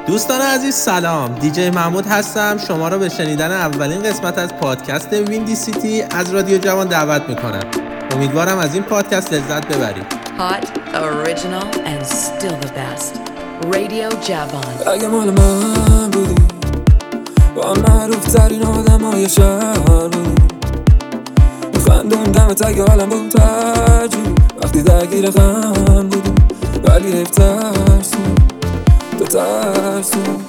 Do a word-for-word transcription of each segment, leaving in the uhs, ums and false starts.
دوستان عزیز سلام، دیجی محمود هستم. شما را به شنیدن اولین قسمت از پادکست ویندی سیتی از رادیو جوان دعوت میکنم. امیدوارم از این پادکست لذت ببرید. Hot, original and still the best. Radio Javon. اگه مال من بودی با معروف ترین آدم های شهر بودی، میخندون دمت اگه حالم بود ترجیح وقتی درگیر غم بودی، ولی حیف ترسون تو ترسون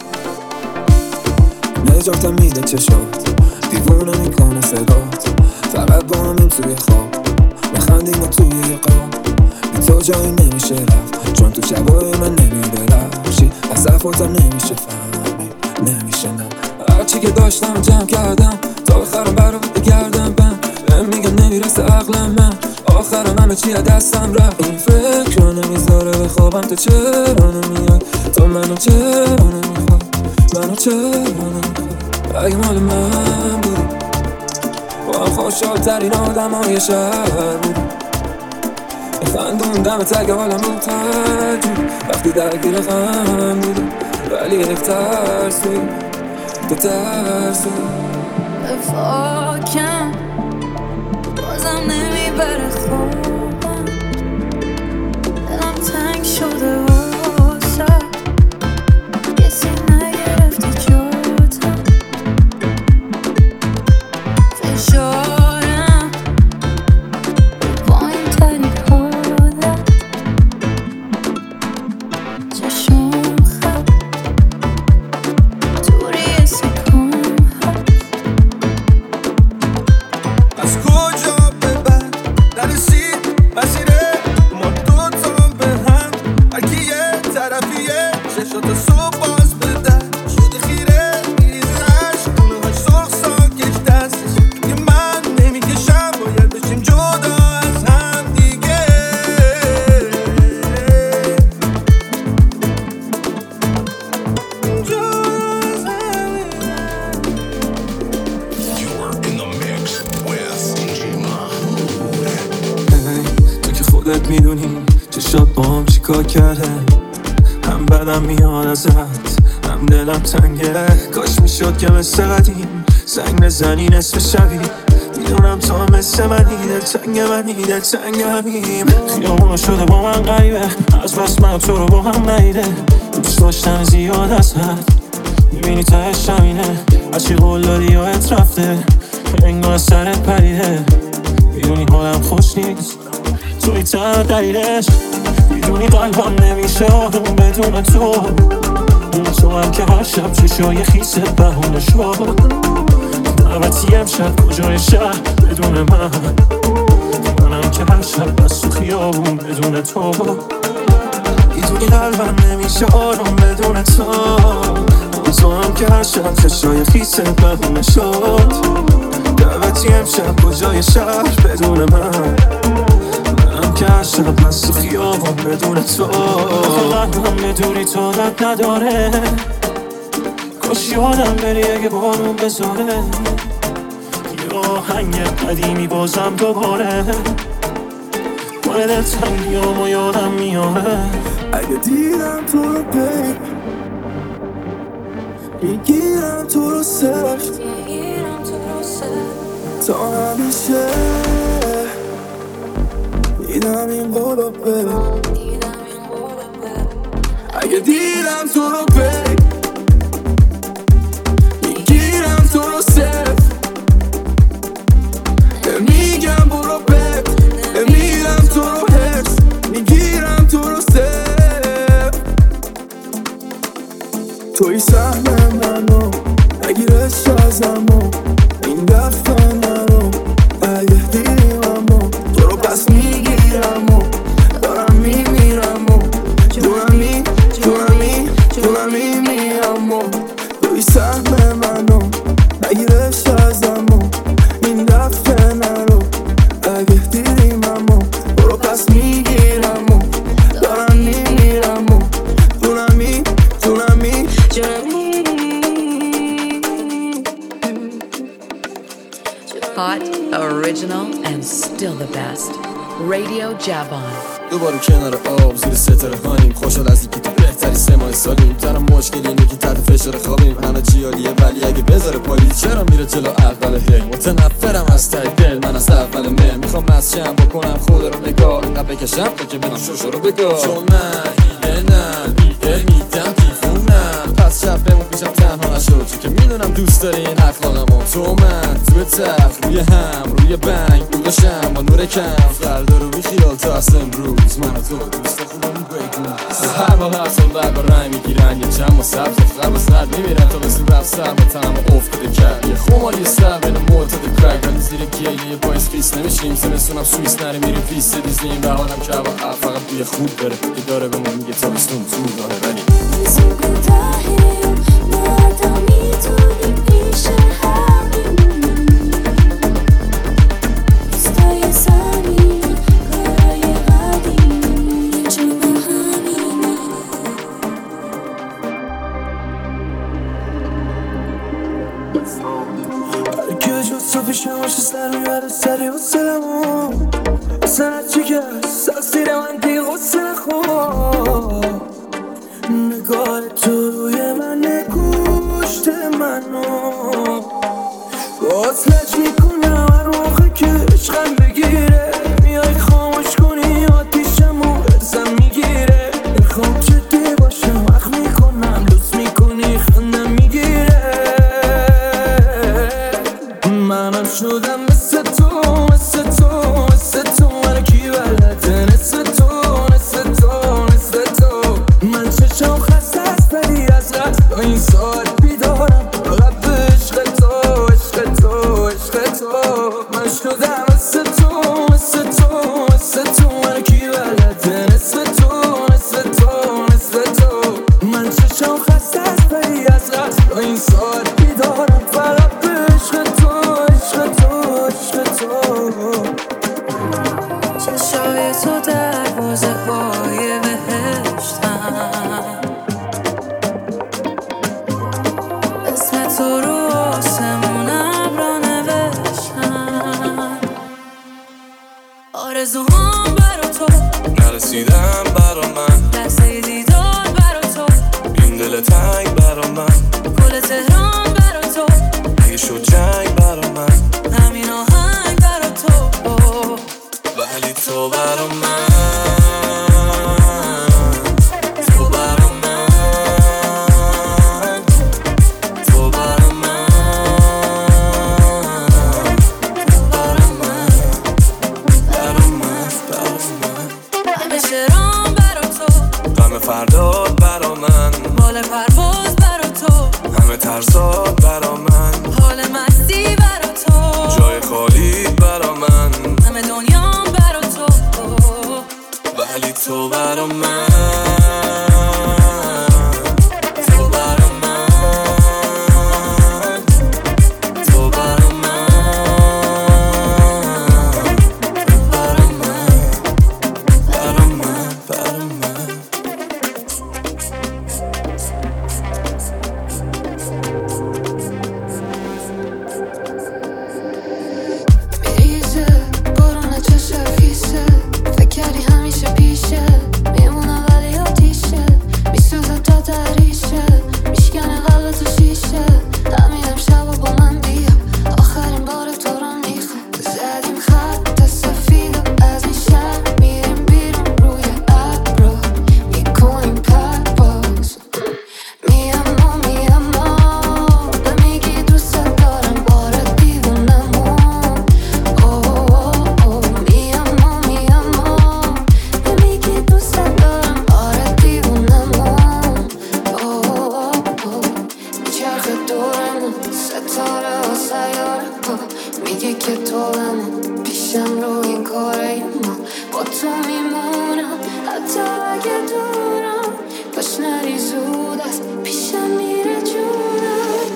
نجاتم میده چشات، دیوونه میکنه صدات، فقط با همین توی خواب میخندیم و توی یه قاب، بی تو جایی نمیشه رفت چون تو شبای من نمیده رفشی، از صفاتم نمیشه فهمید نمیشه نه، هرچی که داشتم جمع کردم تا آخرم برات بگردم بند، بهم میگم نمیرسه عقلم من، آخرم همه چی از دستم رفت، این فکر رو نمیذاره بخوابم، تو چرا نمیای تو منو چرا نمیخواد منو چرا نمیخواد، اگه مال من بودی با خوشحال ترین آدم های شهر بودی، میخندون دمت اگه حالم بود ترجیح وقتی درگیر غم بودی، ولی حیف ترسوی تو ترسوی افاکم بازم نمیبره خوبم، دلم تنگ شده واسه کسی نگرفته جاتم، فشارم با این تری حالم، چشم خب دوری سکون از کجا به بعد نرسید مسیره ما دوتام به هم، هرکی یه طرفیه چشات صبح باز بده شده خیره میریزه عشق خونه هاش سرخ ساکش دستش که من نمیکشم باید بشیم جدا از هم دیگه، تو که خودت میدونی چشات با هم چیکار کرده، هم بدم میاد ازت هم دلم تنگه، کاش میشد که مثل قدیم زنگ بزنی نصف شبی، میدونم تو هم مثل منی دل تنگ منی دل تنگ همیم، خیابون شده با من غریبه از بس من تو رو با هم نیده، دوست داشتن زیاد ازت میبینی تهش همینه، هرچی قول دادی یادت رفته انگار سرت پریده، میدونی حالم خوش نیست توی تر دلیلش، میدونی قلبم نمیشه آروم بدون تو، تو هم که هر شب چشای خیست بهونه شد، دعوتی امشب کجای شهر بدون من، منم که هر شب بس تو خیابون بدون تو، میدونی قلبم نمیشه آروم بدون تو، تو هم که هر شب چشای خیست بهونه شد، دعوتی امشب کجای شهر بدون من، منم که هر شب بس تو خیابون بدون تو، قلبم بدونی تو رد نداره، کاش یادم بری اگه بارون بذاره، یه آهنگ قدیمی بازم دوباره مال دلتنگیام و یادم میاره، اگه دیدم تو رو بین میگیرم تو رو سفت تا همیشه، دیدم این قولو بین اگه دیدم تو رو بین میگیرم تو رو سفت، میگم برو بین میرم تو رو حفظ، میگیرم تو رو سفت، توی سهم منو نگیرش ازمو این دفعه نرو، اگه دیدیم امو تو رو پس میگیرم و دارم میمیرم و دونمی دونمی دونمی میرم و توی سهم منو نگیرش ازمو این دفعه نرو، اگه دیدیم امو تو رو پس میگیرم و دارم میمیرم و دونمی دونمی Hot, original and still the best. Radio Javon. دوباره کنار آب زیر ستاره هانیم، خوشحال از اینکه تو بهتری سه ماه سالیم، دارم مشکل اینه که عالیه، ولی اگه بذاره پلیس چرا میره جلو اول هی؟ متنفرم از ته دل، من از اول مه میخوام مسجم بکنم خود رو نگاه، اینقدر بکشم تا که بدم شوشو رو بگاه. چون من ایده نم ایده میدم دیفونم، پس شب بمون پیشم تنها نشد، چون که میدونم دوست داری این اخلاقمو. تو من توی تخت روی هم روی بنگ بودشم با نور کم، فردا رو بیخیال تا از امروز من و تو دوست خوبمون بگیم. هر بار هر سال بر با رنگ میگیرن، یه چم و سبز و خرب و سرد میمیرن تا بسیم رفت سر با تنم و افتاده کرد. یه خمالی سر بین معتاد کرک، ولی زیر گیه باعث خیس نمیشیم. زمستونم سویس نریم میریم پیست دیزنیم، بهارم که هوا فقط بوی خوب داره که داره به ما میگه تابستون تو راهه. ولی که جد صافی شماش سر میبره سری و سلمون اصلا چی که ساستیر من دیگه غصه خون نگاه تو روی من نگوشت منو وصلت میکنم هر موقع که عشقم بگیره، میای خاموش کنی آتیشمو ازم میگیره. میخوام جدی باشم وقت میکنم لوس میکنی خندم میگیره. منم شدم مثل تو مثل تو مثل تو، منو کی بلده نصف تو نصف تو نصف تو. من چشم خسته است ولی از رد تا این ساعت بیدارم، فقط به عشق تو عشق تو عشق تو. من شدم مثل تو مثل تو مثل تو، منو کی بلده نصف تو نصف تو نصف تو. من چشم خسته است ولی از رد تا این ساعت بیدارم، فقط به عشق تو عشق تو عشق تو. چشای تو دروازه های بهشتن، اسم تو رو آسمون ابرا نوشتن. آرزوهام برا تو نرسیدم برا من، لحظه دیدار برا تو، این دل تنگ برا من، گل تهران برا تو، اگه شد جنگ برا من، همین آهنگ برا تو. ولی تو برا من، تو برا من، تو برا من، برا من، برا من، برا من. همه شعرام برا تو، غم فرداد برا من، بال پرواز برا تو، همه ترسات برا من، حال مستی برا تو، جای خالی برا من، همه دنیام برا تو. ولی تو برا من، تو برا من، تو برا من، برا من، برا من، برا من. میریزه بارون چشم خیسه، فکر کردی همیشه پیشه، میمونه ولی آتیشه، میسوزه تا دریشه، میشکنه قلب تو شیشه. همین امشب و با من بیا، آخرین بار تو رو میخوام. زدیم خط سفید و از این شهر میریم بیرون روی ابرا، میکنیم پرواز. میاما میاما نمیگی دوست دارم، باره دیوونمون. میاما میاما نمیگی دوست دارم، باره دیوونمون. میچرخه دورمون ستاره و سیاره ها، میگه که تو همون پیشم رو این کاره ما. با تو میمونم حتی اگه دورم، باش نری زود است پیشم میره جونم.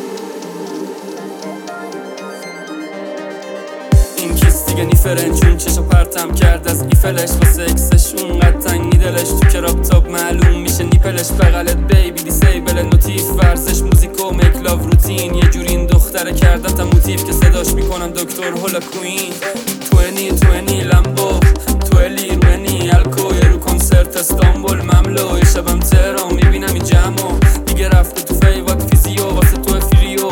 این کس دیگه نیفرن چون چشو پرتم کرد از ایفلش، واسه اکسش اونقدر تنگ نیدلش، تو کراپ تاپ معلوم میشه نیپلش. بغلت بیبی دیسیبل نوتیف، ورزش موزیک و میکلاو روتین، یه جوری این دختره کردتم موتیف که صداش میکنم دکتر هولا کوین. توینی توینی لمبو تویلی روینی الکو، یه رو کنسرت استانبول مملو، یه شبم تهران میبینم این جمعو دیگه رفته تو فیوات فیزیو، واسه تو فریو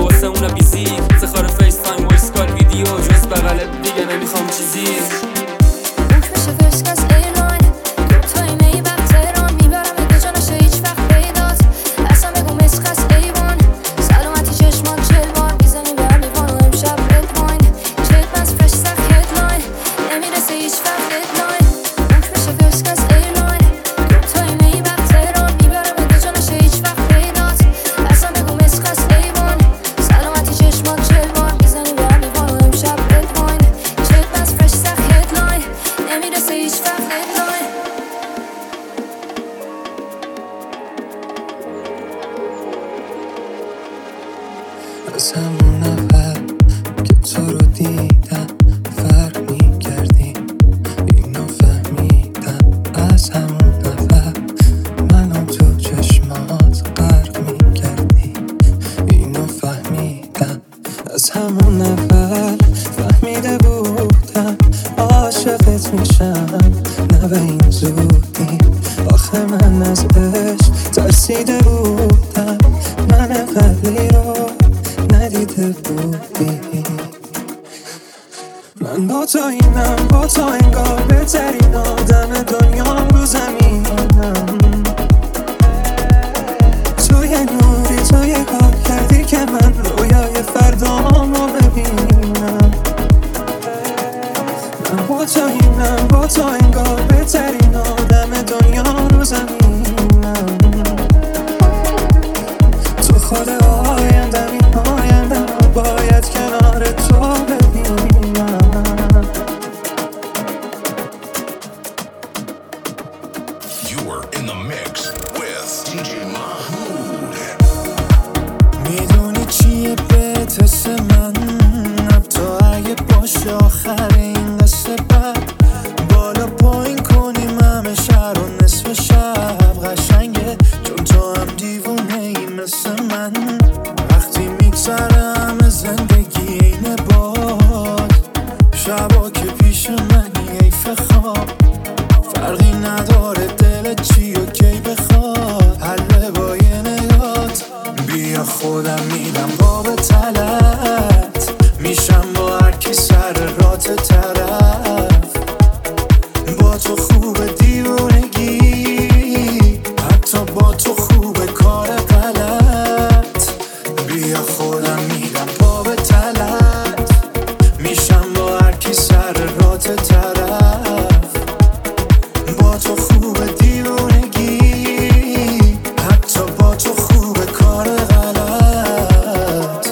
از همون اول که تو رو دیدم فرق می‌کردی، اینو فهمیدم. از همون اول منو تو چشمات غرق می‌کردی، اینو فهمیدم. از همون اول فهمیده بودم عاشقت میشم، نه به این زودی. آخه من از عشق ترسیده بودم، من قبلی رو ندیده بودی. من با تو اینم، با تو انگار بهترین آدم دنیام رو زمینم. تو یه نوری، تو یه کار کردی که من رویای فردام رو ببینم. من با تو اینم، با تو انگار بهترین آدم دنیا رو زمینم. تو خود آیندم، این آیندم باید کنار تو ببینم. You are in the mix with دی جی Mahmood. میدونی چیه بهت حس من؟ تو اگه باشه آخر این قصه بد بالا پایین کنیم همه شهر و نصف شب قشنگه، چون تو هم دیوونه ای مثل من. وقتی میگذره همه زندگی اینه باد، شبا که پیش منی حیف خواب. فرقی نداره دلت چی و کی بخواد، حله با یه نگات. بیا خودم میدم باب تلت، میشم با هر کی سر رات طرف. با تو خوب دیوونگی، حتی با تو خوب کار غلط. بیا خودم میدم باب تلت، میشم با هر کی سر رات طرف. با تو خوب دیوونگی، حتی با تو خوب کار غلط.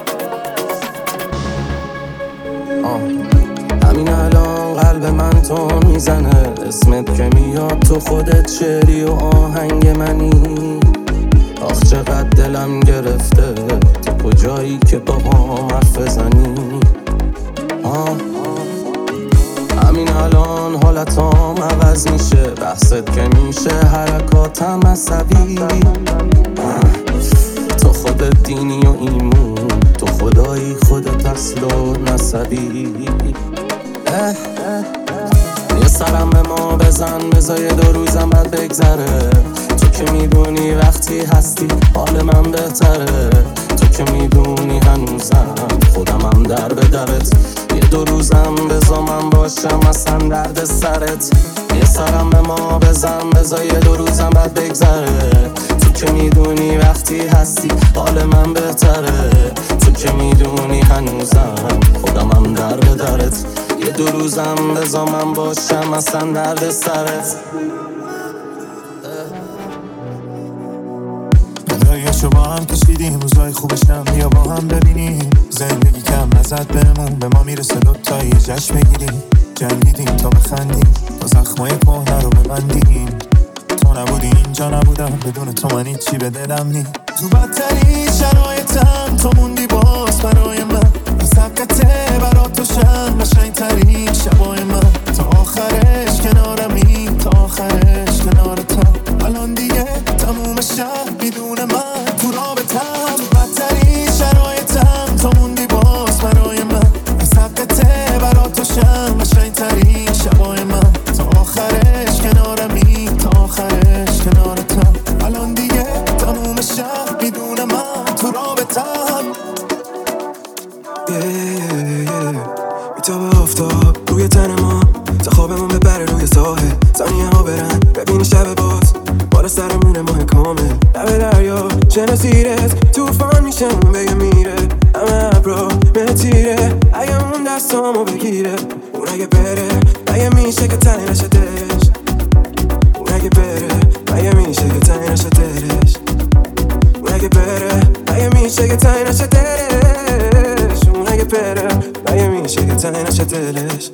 همین الان قلب من تو میزنه، اسمت که میاد تو خودت شعری و آهنگ منی. آخ چقدر دلم گرفته، تو کجایی که با هم حرف بزنی. آه همین الان حالتام عوض میشه، بحثت که میشه حرکاتم عصبی. تو خودت دینی و ایمون، تو خدایی خودت اصل و نسبی. یه سرم به ما بزن، بذار دو روزم بعد بگذره. تو که میدونی وقتی هستی حال من بهتره. تو که میدونی هنوزم خودم هم در به درت. یه دو روزم بذار من باشم اصلا درد سرت. یه سرم به ما بزن، بذار دو روزم بعد بگذره. تو که میدونی وقتی هستی حال من بهتره. تو که میدونی هنوزم خودم هم در به درت. یه دو روزم بذار من باشم اصلا درد سرت. مدایشو با هم کشیدیم، روزای خوبشم بیا با هم ببینیم. زندگی کم نزد بهمون، به ما میرسه دوتایی جشن بگیریم. جنگیدیم تا بخندیم، تا زخمای کهنه رو ببندیم. تو نبودی اینجا نبودم، بدون تو من هیچی به دلم نی. تو بدترین شرایطم تو موندی باز برای من. از حقته برا تو شم قشنگترین شبای من. تا آخرش کنارمی، تا آخرش کنارتم. الان دیگه تموم شب بدون من تو رابطم. تو بدترین شرایطم تو موندی باز برای من. از حقته برا تو شم قشنگترین شبای من. تا آخرش کنارمی، تا آخرش کنارتم. الان دیگه تموم شب بدون من تو رابطم. میتابه آفتاب روی تن ما، تا خوابمون ببره روی ساحل. ثانیه ها برن ببینی شب باز، بالا سرمونه ماه کامل. لب دریا چنه سیرت توفان میشه اون بگه میره. همه ابرا متیره اگه اون دستامو بگیره. اون اگه بره اگه میشه که تنی نشه دلش. اون اگه بره اگه میشه که تنی نشه دلش. اون اگه بره اگه میشه که تنی نشه دلش. اون اگه بره اگه میشه که تنی نشه دلش.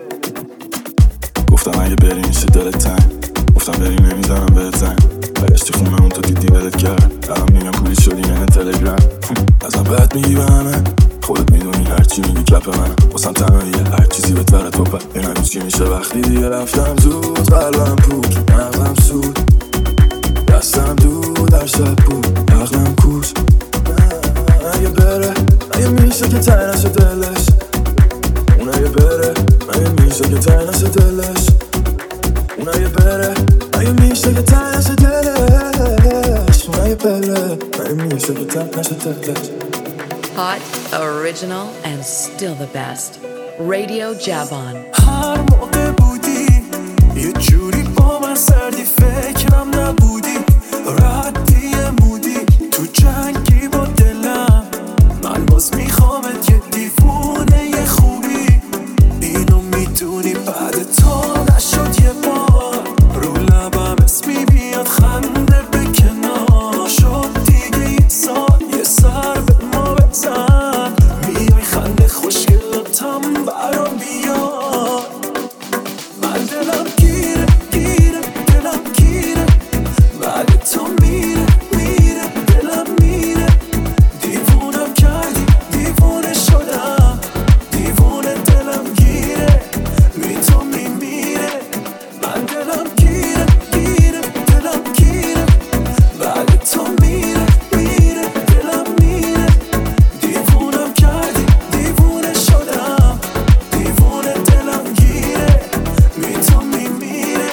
گفتم اگه بری میشه دلت تنگ. گفتم بری نمیزنم بهت زنگ. برشتی خونه اون تو دیدی ولت کرد. الان میگم کولی شدی یعنی تلگرام. ازم بهت میگی به همه خودت میدونی هرچی میگی کپ من واسم تنهاییه هر چیزی به تره تو پد بینم چی میشه وقتی دیگه رفتم زود قلبم پود نقلم سود دستم دود در شب بود عقلم کوش اگه بره اگه میشه که تای نشه دلش اون اگه بره اگه میشه که تای نشه دلش اون اگه بره اگه میشه که تای نشه دلش اون اگه بره اگه میشه که تای نشه دلش Hot, original, and still the best. Radio Javon. هر موقع بودی یه جوری با من سردی فکرم نبودی ردی مودی تو جنگی با دلم من باز میخوامت یه دیوونه یه خوبی اینو میدونی بعد تو نشد یه بار رو لبم اسمی بیاد خنده به کنار شد دیگه یه سال یه سر به ما بزن میای خنده خوشگلتم برام بیاد من دلم گیره گیره دلم گیره بعد تو میره میره دلم میره دیوونم کردی دیوونه شدم دیوونه دلم گیره بی تو میمیره من دلم گیره گیره دلم گیره بعد تو میره میره دلم میره دیوونم کردی دیوونه شدم دیوونه دلم گیره بی تو میمیره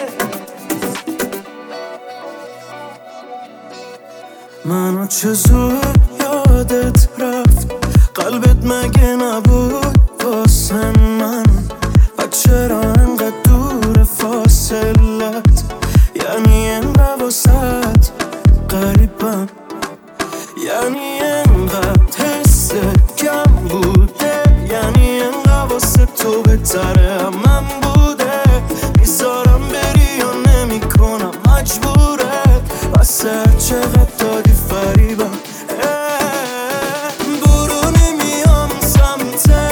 منو چه زود یادت رفت قلبت مگه نبود واسه من و چرا انقدر دور فاصلت یعنی انقدر واسط قریبم یعنی انقدر حست کم بوده یعنی انقدر واسه تو بهتره من بوده میذارم بری و نمی کنم مجبوره واسه چقدر دادی فریبم برو نمیام سمته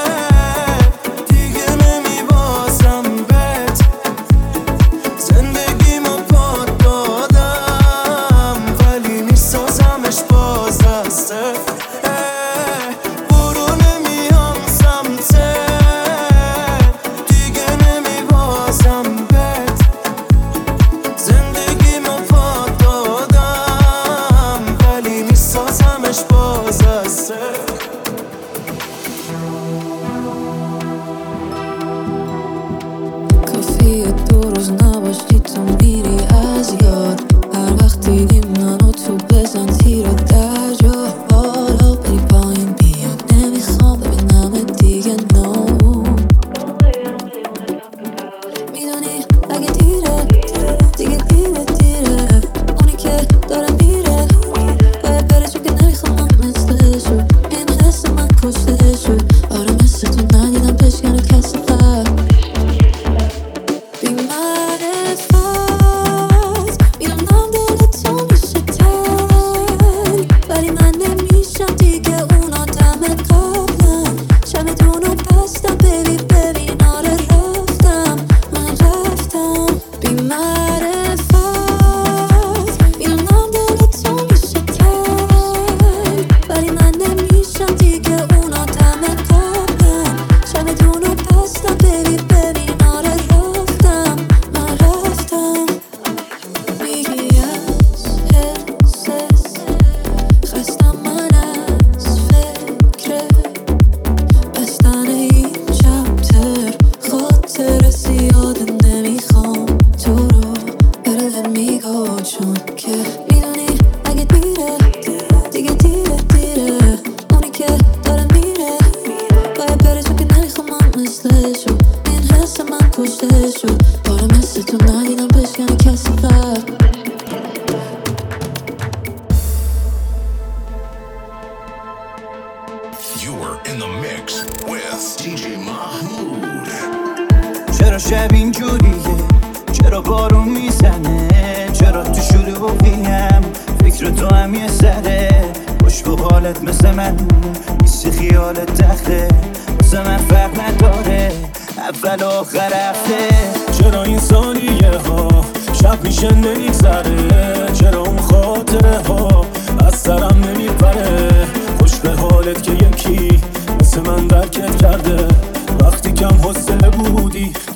دیگه نمیبازم بهت زندگیمو پات دادم ولی میسازمش باز از صفر برو نمیام سمته دیگه نمیبازم بهت زندگیمو پات دادم ولی میسازمش باز از صفر کافیه دو روز نباشی تو میری از یاد هر وقت دیدیم منو تو بزن تیر در جا بالا بری پایین بیاد نمیخوام ببینم دیگه نو میدونی اگه دیره دیگه دیره دیره اونی که داره میره باید بره چون که نمیخوام مثلشو این حس من کشتهشو آره مثل تو ندیدم بشکنه کسی قبل بی‌معرفت میدونم دل تو میشه تن ولی من نمیشم دیگه اون آدم قبلم چمدونو بستم ببین ببین آره رفتم من رفتم بی‌معرفت میدونم دل تو میشه تن ولی من نمیشم دیگه اون آدم قبلم چمدونو بستم ببین ببین آره رفتم من رفتم میگی از حسس خستم من از فکر بستن این چپتر خاطر زیاده نمیخوام تو رو بره میگو چون که میدونی اگه دیره دیگه دیره دیره اونی که داره میره باید بره چون که نمیخوام مثلشو این حس من کشتهشو آره مثل تو ندیدم بشکنه کسی قبل You are in the mix with دی جی Mahmood. چرا شب اینجوریه چرا بارون میزنه چرا تو شلوغیم فکر تو هم یه سره خوش به حالت مثل من نیستی خیالت تخته واسه من فرق نداره اول آخر هفته چرا این ثانیه ها شب میشه نمیگذره چرا اون خاطره ها از سرم نمیپره خوش به حالت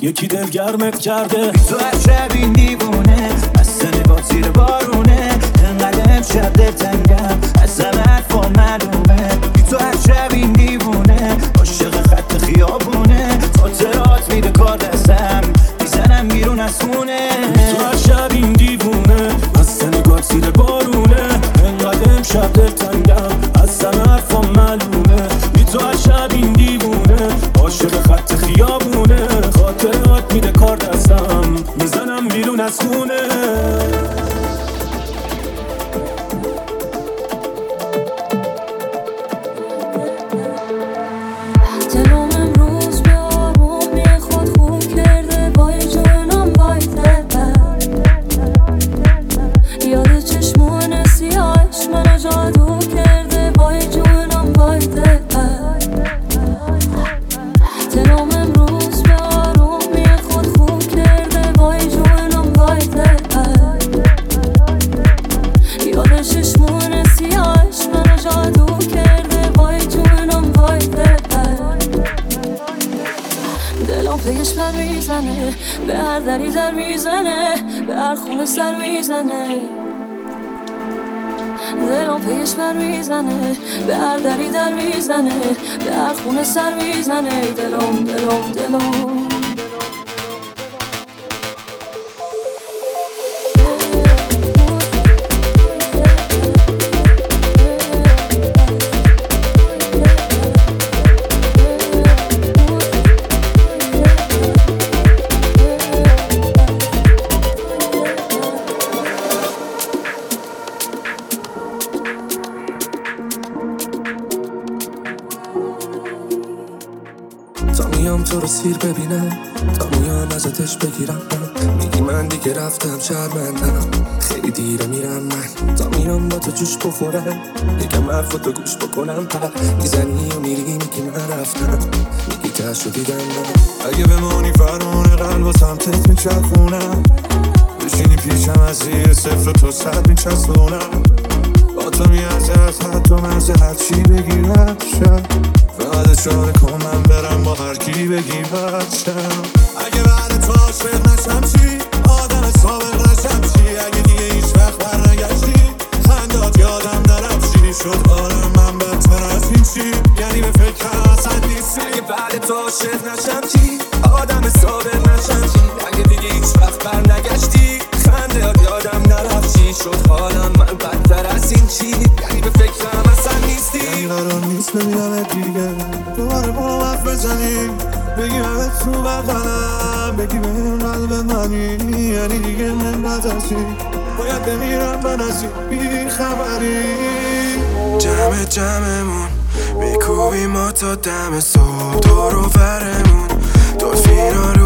یکی دلگرمت کرده. بی تو عجب این دیوونه اصلا نگاه زیر بارونه، انقدر امشب دلتنگم از همه حرفا معلومه. بی تو عجب این دیوونه عاشق خط خیابونه، خاطرات میده کار دستم میزنم بیرون از خونه. بی تو عجب این دیوونه اصلا نگاه زیر بارونه، انقدر امشب دلتنگم از همه حرفا معلومه. بی تو عجب این دیوونه عاشق خط خیابونه، خاطرات میده کار دستم میزنم بیرون از خونه. دلم امروز به آرومی خود خوب کرده، با یه جونم بایده بر یاد چشمون سیاهش منو جادو کرده، با یه جونم بایده بر. دلم امروز به آرومی خود خوب کرده، با یه جونم بایده بر یاد چشمون سیاهش منو جادو کرده، با یه جونم بایده بر. دلم پیش پر میزنه، به هر دری در میزنه، به هر خونه سر میزنه. دلم پیش پر میزنه، به هر دری در میزنه، به هر خونه سر میزنه. دلم دلم دلم تا میام تو رو سیر ببینم، تا میام ازتش بگیرم، میگی من دیگه رفتم شرمندم، خیلی دیره میرم من. تا میام با تو جوش بخورم، یکم حرفاتو گوش بکنم، پر میزنی و میری میگی من رفتم، میگی تشو دیدم من. اگه بمانی فرمونه قلب و سمتت میچرخونم، بشینی پیشم از زیر صفر تو صد میچسبونم، با تو میازه از حد و مرزه هرچی بگی رفشم، فقط اشاره کن من برم با هر کی بگی بچم. اگه بعد تو عاشق نشم چی؟ آدم سابق نشم چی؟ اگه دیگه هیچ وقت بر نگشتی خندات یادم نرفتی، شد آرم من بدتر از این چی؟ یعنی به فکر اصلا نیستی. اگه بعد تو عاشق نشم چی؟ آدم سابق نشم چی؟ اگه دیگه هیچ وقت بر نگشتی خندات یادم نرفتی، شد حالم من بدتر از این چی؟ یعنی به فکرم اصلا نیستی. یعنی قرار نیست ببینم دیگه دوباره با حرف بزنی، بگی همه تو بغلم، بگی بهم قلب منی، یعنی دیگه من بد ازی باید بمیرم من از این بی خبری. جمع جمعمون میکوبی ما تا دم صبح، دور و برمون دلفینا رو